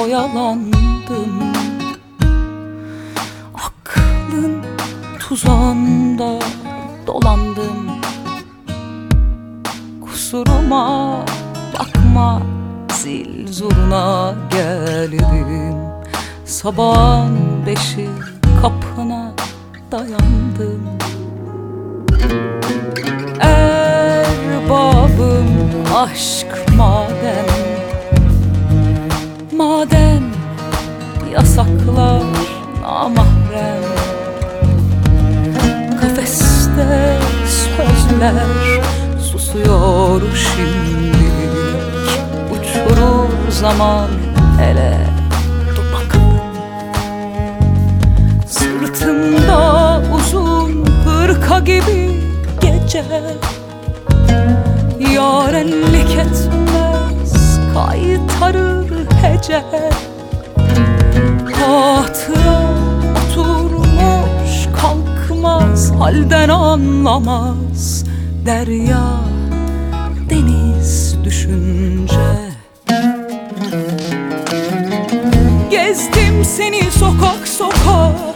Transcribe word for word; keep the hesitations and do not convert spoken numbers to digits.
oyalandım. Aklın tuzağında dolandım. Kusuruma bakma, zil zurna geldim. Sabahın beşi kapına dayandım. Erbabım aşk maden, maden yasaklar namahrem. Kafeste sözler susuyor şimdilik. Uçurur zaman ele, dur bakalım. Sırtımda uzun hırka gibi gece, yarenlik etmez kaytarır hece. Hatıra oturmuş kalkmaz, halden anlamaz derya deniz düşünce. Gezdim seni sokak sokak,